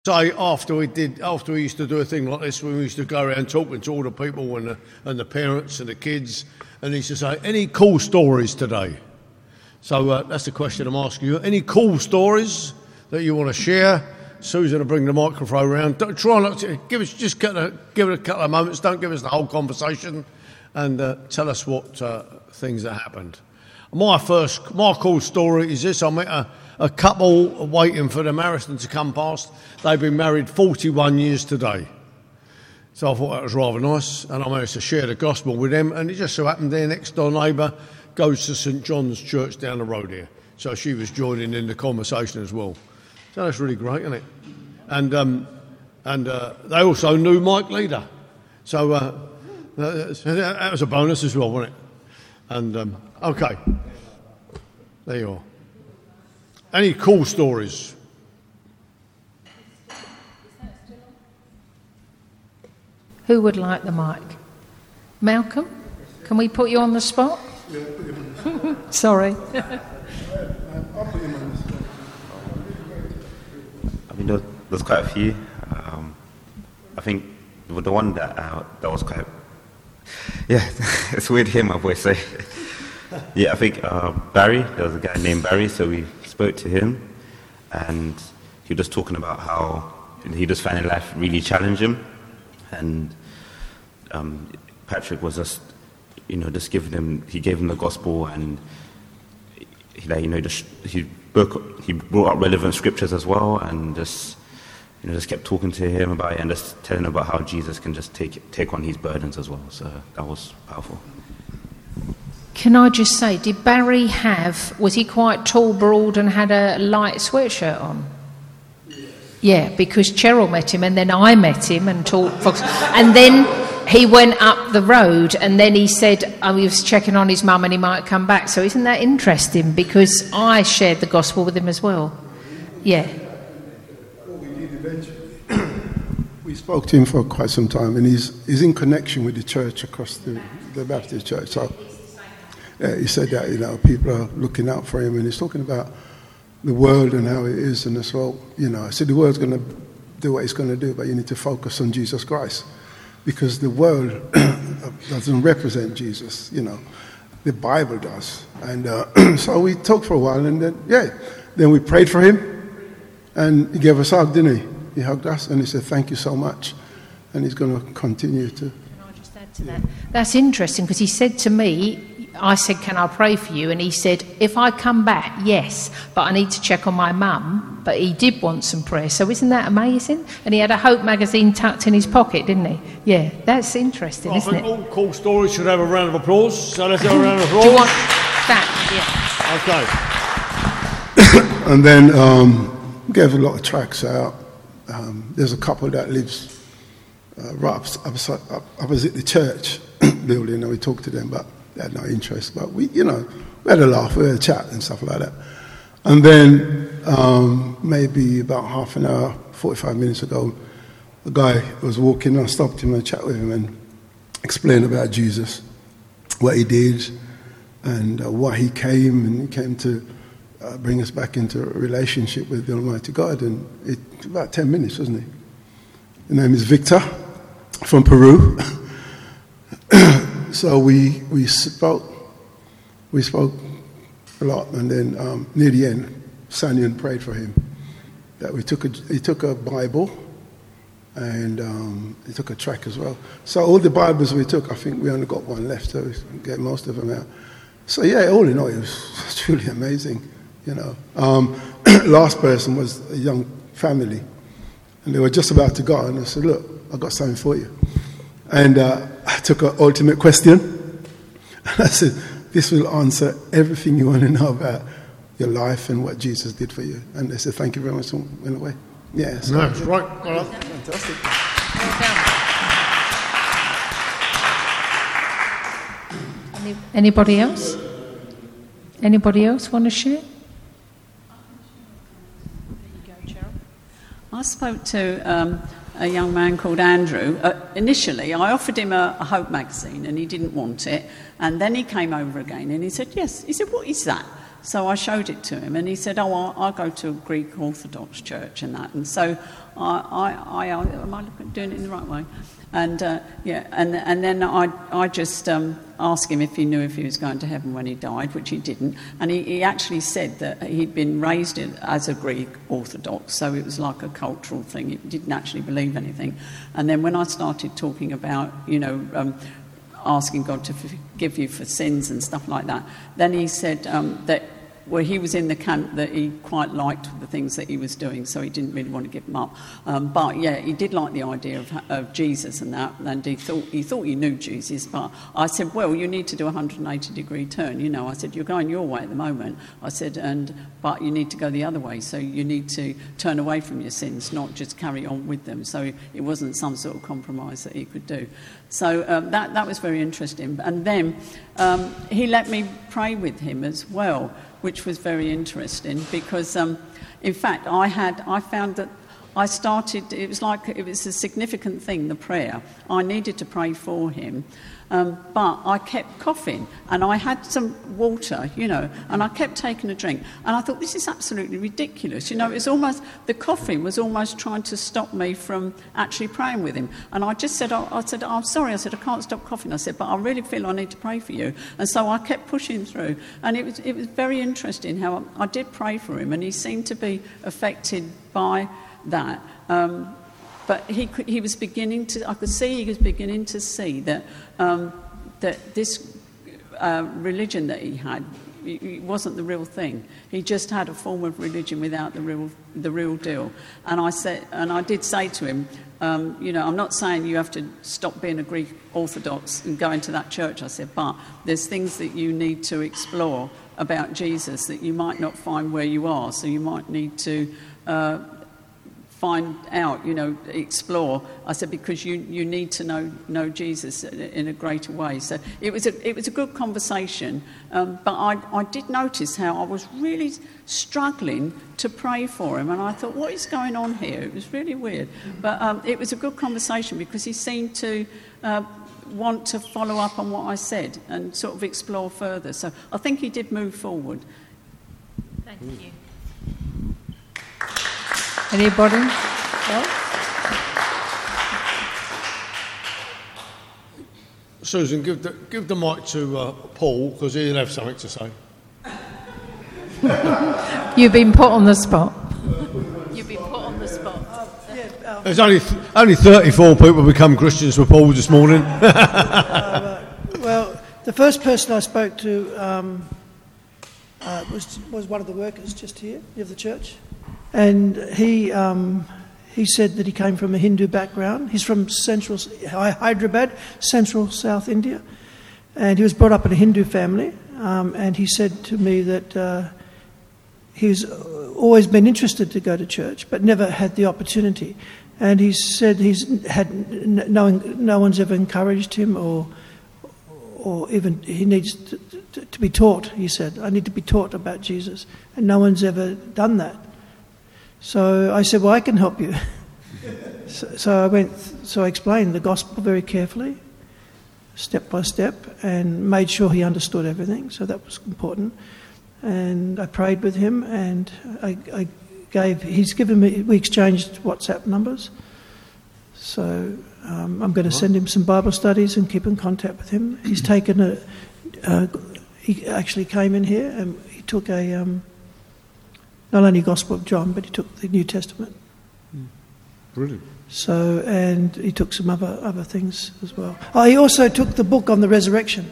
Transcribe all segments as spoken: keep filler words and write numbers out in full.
Say after we did, after we used to do a thing like this, when we used to go around talking to all the people and the, and the parents and the kids, and he used to say, "Any cool stories today?" So uh, that's the question I'm asking you. Any cool stories that you want to share? Susan will bring the microphone around. Don't, try not to give us just get a, give it a couple of moments. Don't give us the whole conversation, and uh, tell us what uh, things that happened. My first, my cool story is this: I met a. A couple waiting for the marathon to come past. They've been married forty-one years today. So I thought that was rather nice, and I managed to share the gospel with them. And it just so happened their next door neighbour goes to St John's Church down the road here. So she was joining in the conversation as well. So that's really great, isn't it? And um, and uh, they also knew Mike Leader. So uh, that was a bonus as well, wasn't it? And um, okay, there you are. Any cool stories? Who would like the mic? Malcolm? Can we put you on the spot? Yeah, put him on the spot. Sorry. I'll put him on the spot. I mean, there, there's quite a few. Um, I think the one that uh, that was quite... Yeah, it's weird hearing my voice. So. Yeah, I think uh, Barry, there was a guy named Barry, so we spoke to him, and he was just talking about how he just found life really challenging, and um, Patrick was just, you know, just giving him, he gave him the gospel, and he, like, you know, just he broke, he brought up relevant scriptures as well, and just, you know, just kept talking to him about it, and just telling him about how Jesus can just take take on his burdens as well. So that was powerful. Can I just say, did Barry have, was he quite tall, broad, and had a light sweatshirt on? Yes. Yeah, because Cheryl met him, and then I met him, and talked, Fox, and then he went up the road, and then he said, oh, he was checking on his mum, and he might come back. So isn't that interesting? Because I shared the gospel with him as well. Yeah. What we did eventually, we spoke to him for quite some time, and he's he's in connection with the church across the, the Baptist church. So. Uh, he said that, you know, people are looking out for him, and he's talking about the world and how it is, and as well, you know, I said the world's going to do what it's going to do, but you need to focus on Jesus Christ, because the world doesn't represent Jesus, you know, the Bible does. And uh, so we talked for a while, and then, yeah, then we prayed for him, and he gave us a hug, didn't he? He hugged us, and he said, thank you so much, and he's going to continue to... Can I just add to that? That's interesting, because he said to me, I said, can I pray for you? And he said, if I come back, yes, but I need to check on my mum. But he did want some prayer. So isn't that amazing? And he had a Hope magazine tucked in his pocket, didn't he? Yeah, that's interesting, I isn't think it? all cool stories should have a round of applause. So let's have a round of applause. Do you want that? Yeah. Okay. And then um, we gave a lot of tracts out. Um, there's a couple that lives uh, right opposite, opposite the church building, and we talked to them, but they had no interest, but we, you know, we had a laugh, we had a chat and stuff like that. And then um, maybe about half an hour, forty-five minutes ago, the guy was walking, I stopped him and chat with him and explained about Jesus, what he did, and uh, why he came, and he came to uh, bring us back into a relationship with the Almighty God. And it about ten minutes, wasn't it? His name is Victor from Peru. So we we spoke we spoke a lot, and then um, near the end, Sanyan prayed for him. That we took a he took a Bible, and um, he took a track as well. So all the Bibles we took, I think we only got one left, so we get most of them out. So yeah, all in all, it was truly amazing. You know, um, last person was a young family, and they were just about to go, and I said, "Look, I got something for you." And uh, I took an ultimate question, and I said, this will answer everything you want to know about your life and what Jesus did for you. And they said, thank you very much, and went away. Yeah. So no, right. Well, fantastic. Well Any, anybody else? Anybody else want to share? There you go, Cheryl. I spoke to... Um, a young man called Andrew. Uh, initially, I offered him a, a Hope magazine, and he didn't want it. And then he came over again, and he said, yes. He said, what is that? So I showed it to him, and he said, "Oh, I, I go to a Greek Orthodox church and that." And so I, I, I am I doing it in the right way? And uh, yeah, and and then I I just um, asked him if he knew if he was going to heaven when he died, which he didn't. And he, he actually said that he'd been raised in, as a Greek Orthodox, so it was like a cultural thing. He didn't actually believe anything. And then when I started talking about, you know, um, asking God to forgive you for sins and stuff like that, then he said um, that. Well, he was in the camp that he quite liked the things that he was doing, so he didn't really want to give them up. Um, but yeah, he did like the idea of, of Jesus and that, and he thought he thought he knew Jesus. But I said, well, you need to do a one hundred eighty degree turn. You know, I said, you're going your way at the moment. I said, and but you need to go the other way. So you need to turn away from your sins, not just carry on with them. So it wasn't some sort of compromise that he could do. So um, that that was very interesting. And then um, he let me pray with him as well, which was very interesting because, um, in fact, I had I found that I started. It was like it was a significant thing. The prayer I needed to pray for him, um, but I kept coughing, and I had some water, you know, and I kept taking a drink, and I thought this is absolutely ridiculous. You know, it's almost the coughing was almost trying to stop me from actually praying with him. And I just said, I, I said, I'm sorry. I said I can't stop coughing. I said, but I really feel I need to pray for you. And so I kept pushing through, and it was it was very interesting how I, I did pray for him, and he seemed to be affected by that. Um, but he could, he was beginning to, I could see he was beginning to see that um, that this uh, religion that he had, it, it wasn't the real thing. He just had a form of religion without the real the real deal. And I said, and I did say to him, um, you know, I'm not saying you have to stop being a Greek Orthodox and go into that church. I said, but there's things that you need to explore about Jesus that you might not find where you are. So you might need to Uh, find out, you know, explore. I said, because you, you need to know know Jesus in a greater way. So it was a it was a good conversation, um, but I I did notice how I was really struggling to pray for him, and I thought, what is going on here? It was really weird, but um, it was a good conversation because he seemed to uh, want to follow up on what I said and sort of explore further. So I think he did move forward. Thank you. Anybody else? Susan, give the, give the mic to uh, Paul, because he'll have something to say. You've been put on the spot. You've been put on the spot. Uh, yeah, um, There's only th- only thirty-four people become Christians with Paul this morning. uh, well, the first person I spoke to um, uh, was was one of the workers just here of the church. And he um, he said that he came from a Hindu background. He's from central Hyderabad, central South India, and he was brought up in a Hindu family. Um, and he said to me that uh, he's always been interested to go to church, but never had the opportunity. And he said he's had no no one's ever encouraged him, or or even he needs to, to, to be taught. He said, I need to be taught about Jesus, and no one's ever done that. So I said, well, I can help you. so, so I went, so I explained the gospel very carefully, step by step, and made sure he understood everything. So that was important. And I prayed with him, and I, I gave, he's given me, we exchanged WhatsApp numbers. So um, I'm going to send him some Bible studies and keep in contact with him. He's taken a, uh, he actually came in here and he took a, um, not only Gospel of John, but he took the New Testament. Brilliant. So, and he took some other other things as well. Oh, he also took the book on the resurrection.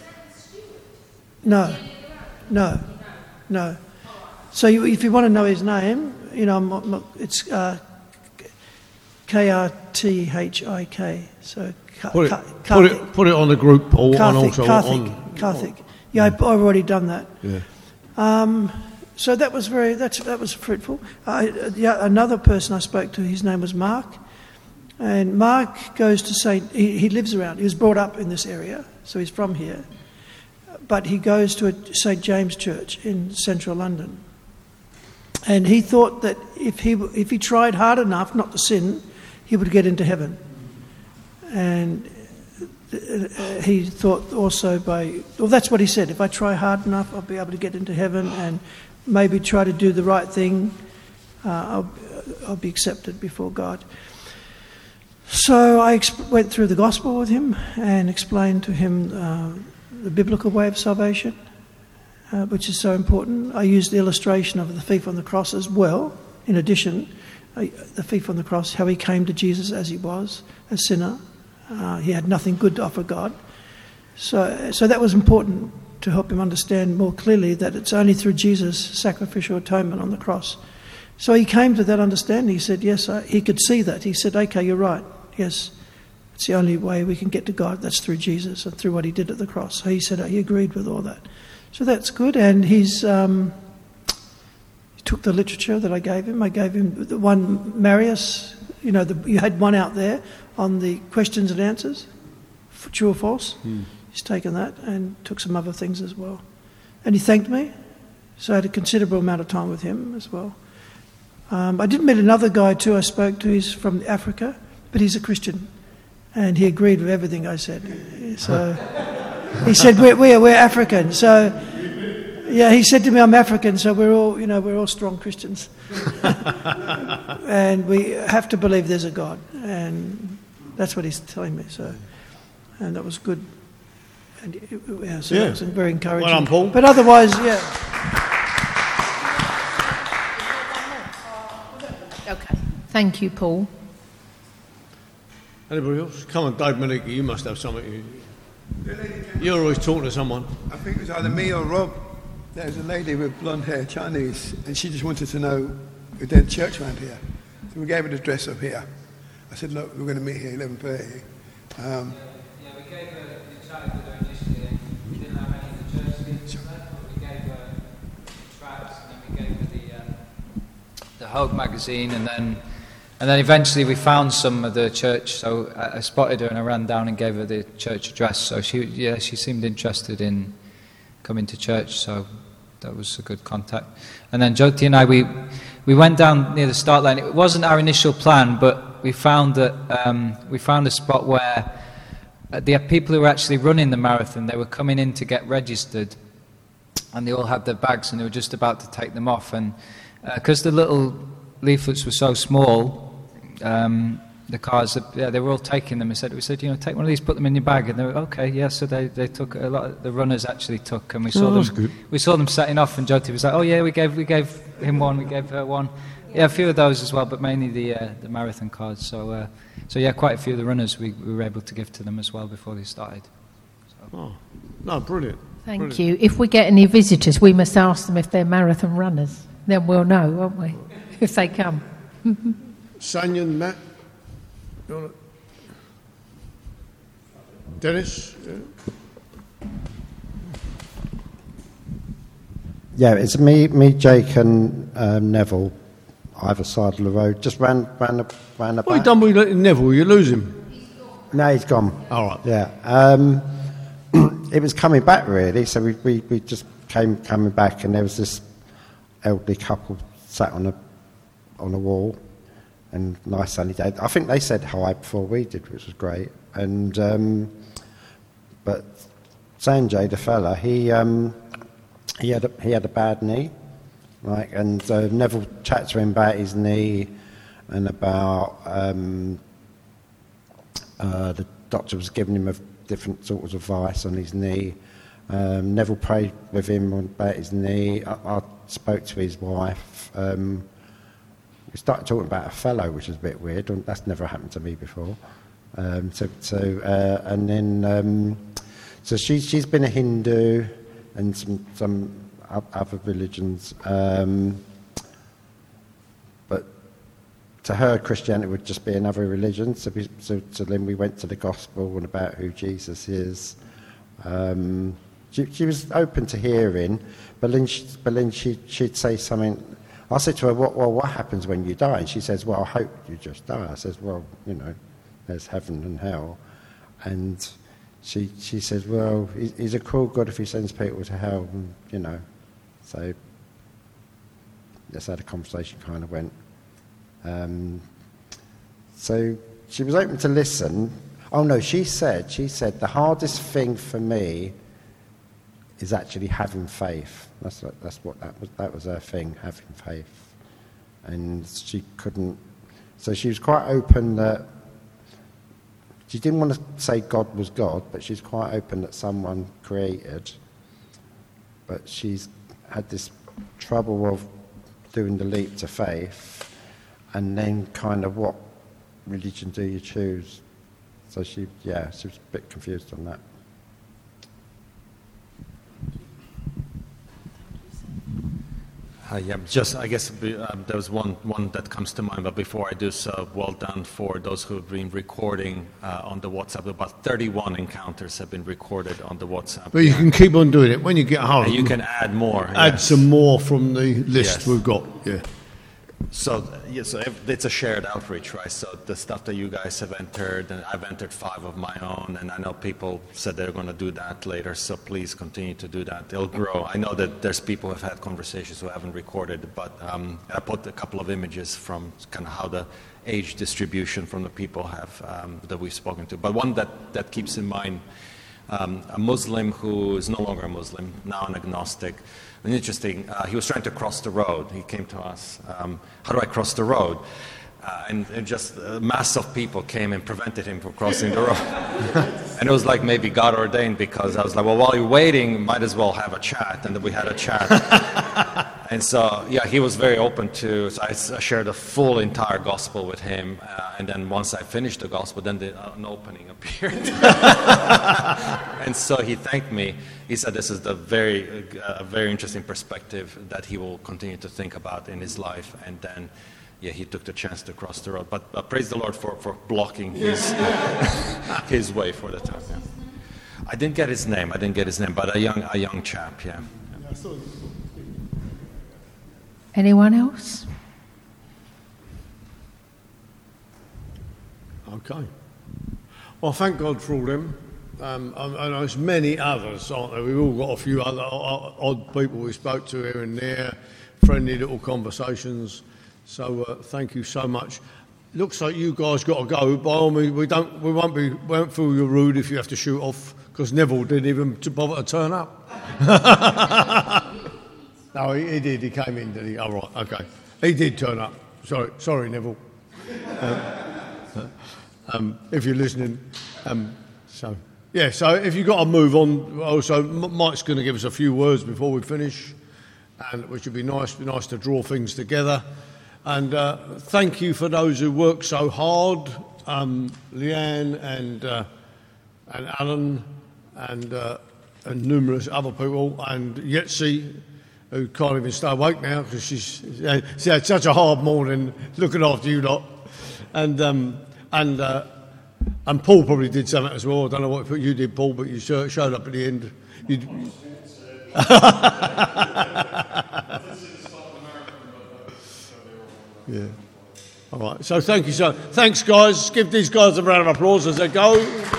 No, no, no. So you, if you want to know his name, you know, I'm, I'm, it's uh, K R T H I K. So Put it, put it, put it on the group, Paul, and Karthik, also Karthik, on... Karthik. Yeah, I've already done that. Yeah. Um, so that was very, that's, that was fruitful. Uh, yeah, another person I spoke to, his name was Mark. And Mark goes to Saint, he, he lives around, he was brought up in this area, so he's from here. But he goes to a Saint James Church in central London. And he thought that if he if he tried hard enough not to sin, he would get into heaven. And uh, he thought also by, well, that's what he said, if I try hard enough, I'll be able to get into heaven, and maybe try to do the right thing, uh, I'll, I'll be accepted before God. So I exp- went through the gospel with him and explained to him uh, the biblical way of salvation, uh, which is so important. I used the illustration of the thief on the cross as well. In addition, uh, the thief on the cross, how he came to Jesus as he was, a sinner. Uh, he had nothing good to offer God. So, so that was important to help him understand more clearly that it's only through Jesus' sacrificial atonement on the cross. So he came to that understanding. He said, yes, I, he could see that. He said, okay, you're right. Yes, it's the only way we can get to God. That's through Jesus and through what he did at the cross. So he said, oh, he agreed with all that. So that's good. And he's um, he took the literature that I gave him. I gave him the one, Marius, you know, the, you had one out there on the questions and answers, true or false. Mm. He's taken that and took some other things as well. And he thanked me. So I had a considerable amount of time with him as well. Um, I did meet another guy too I spoke to. He's from Africa, but he's a Christian. And he agreed with everything I said. So he said, we're, we're, we're African. So, yeah, he said to me, I'm African, so we're all, you know, we're all strong Christians. And we have to believe there's a God. And that's what he's telling me. So, and that was good. And it, yeah, so yeah. It was very encouraging. Well done, Paul. But otherwise, yeah. Okay. Thank you, Paul. Anybody else? Come on, Dave Manicki, you must have something. You, you're always talking to someone. I think it was either me or Rob. There was a lady with blonde hair, Chinese, and she just wanted to know if there's a church around here. So we gave her the address up here. I said, look, we're going to meet here at eleven thirty. Um, yeah, we gave her the child that initially we didn't have any of the church speakers left, but we gave her the tracts, and then we gave her the, um, the Hope magazine, and then And then eventually we found some of the church, so I, I spotted her and I ran down and gave her the church address. So she, yeah, she seemed interested in coming to church, so that was a good contact. And then Jyoti and I, we we went down near the start line. It wasn't our initial plan, but we found that um, we found a spot where the people who were actually running the marathon, they were coming in to get registered, and they all had their bags and they were just about to take them off. And because uh, the little leaflets were so small, Um, the cars, yeah, they were all taking them. We said, we said, you know, take one of these, put them in your bag, and they were okay. Yeah, so they, they took a lot. Of, the runners actually took, and we saw oh, them. Good. We saw them setting off, and Jyoti was like, oh yeah, we gave we gave him one, we gave her one. Yeah, a few of those as well, but mainly the uh, the marathon cards. So uh, so yeah, quite a few of the runners we, we were able to give to them as well before they started. So. Oh, no, brilliant. Thank brilliant. you. If we get any visitors, we must ask them if they're marathon runners. Then we'll know, won't we? If they come. Sanyan, Matt. Dennis? Yeah. yeah, it's me, me, Jake and um, Neville, either side of the road. Just ran, ran, the, ran the What have you back. done with Neville? You lose him? No, he's gone. All right. Yeah. Um, it was coming back, really, so we, we, we just came coming back, and there was this elderly couple sat on a, on a wall. And nice sunny day. I think they said hi before we did, which was great. And um, but Sanjay, the fella, he um, he had a, he had a bad knee, right? And uh, Neville chatted to him about his knee and about um, uh, the doctor was giving him a different sort of advice on his knee. Um, Neville prayed with him about his knee. I, I spoke to his wife. Um, We started talking about a fellow, which is a bit weird. That's never happened to me before. Um, so, so uh, and then, um, so she, she's been a Hindu and some some other religions, um, but to her, Christianity would just be another religion. So, we, so, so then we went to the gospel and about who Jesus is. Um, she, she was open to hearing, but then, she, but then she, she'd say something. I said to her, what, well, what happens when you die? And she says, well, I hope you just die. I says, well, you know, there's heaven and hell. And she she says, well, he's a cruel God if he sends people to hell, and, you know. So that's how the conversation kind of went. Um, so she was open to listen. Oh no, she said, she said the hardest thing for me is actually having faith. That's what, that's what that was. That was her thing, having faith, and she couldn't. So she was quite open that she didn't want to say God was God, but she's quite open that someone created. But she's had this trouble of doing the leap to faith, and then kind of what religion do you choose? So she, yeah, she was a bit confused on that. Uh, yeah, just I guess um, there was one, one that comes to mind, but before I do so, well done for those who have been recording uh, on the WhatsApp. About thirty-one encounters have been recorded on the WhatsApp. But you can keep on doing it when you get home. And you can add more. Add yes. some more from the list Yes. we've got. Yeah. So, yeah, so ev- it's a shared outreach, right? So the stuff that you guys have entered, and I've entered five of my own, and I know people said they're going to do that later, so please continue to do that. It'll grow. I know that there's people who have had conversations who haven't recorded, but um, I put a couple of images from kind of how the age distribution from the people have um, that we've spoken to. But one that, that keeps in mind, um, a Muslim who is no longer a Muslim, now an agnostic. And interesting, uh, he was trying to cross the road. He came to us, um, how do I cross the road? Uh, and, and just a mass of people came and prevented him from crossing the road. And it was like maybe God ordained, because I was like, well, while you're waiting, might as well have a chat. And then we had a chat. And so, yeah, he was very open to, so I, I shared the full entire gospel with him. Uh, and then once I finished the gospel, then the, uh, an opening appeared. And so he thanked me. He said this is the very, uh, very interesting perspective that he will continue to think about in his life. And then, yeah, he took the chance to cross the road. But uh, praise the Lord for, for blocking his his way for the time. Yeah. I didn't get his name. I didn't get his name, but a young a young chap. Yeah. Anyone else? Okay. Well, thank God for all them. Um, and and there's many others, aren't there? We've all got a few other o- odd people we spoke to here and there, friendly little conversations. So uh, thank you so much. Looks like you guys got to go. By all means, we don't, we won't be, we won't feel you're rude if you have to shoot off, because Neville didn't even to bother to turn up. No, he, he did. He came in, did he? Oh, right. Okay. He did turn up. Sorry, sorry, Neville. Um, um, if you're listening, um, so yeah. So if you've got to move on, also Mike's going to give us a few words before we finish, and which would be nice. Be nice to draw things together. And uh, thank you for those who work so hard, um, Leanne and uh, and Alan and uh, and numerous other people, and Yetzi, who can't even stay awake now because she's she had such a hard morning looking after you lot, and um, and uh, and Paul probably did something as well. I don't know what you did, Paul, but you showed up at the end. You, yeah. All right. So thank you, so thanks, guys. Give these guys a round of applause as they go.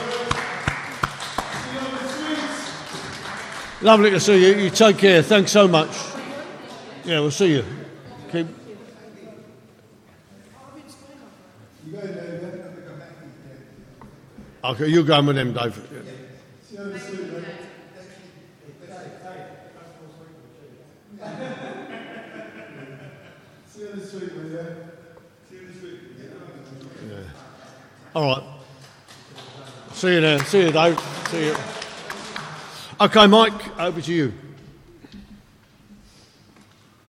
Lovely to see you. You take care. Thanks so much. Yeah, we'll see you. Keep. Okay, you're going with them, Dave. Yeah. All right. See you there. See you, Dave. See you. Okay, Mike, over to you.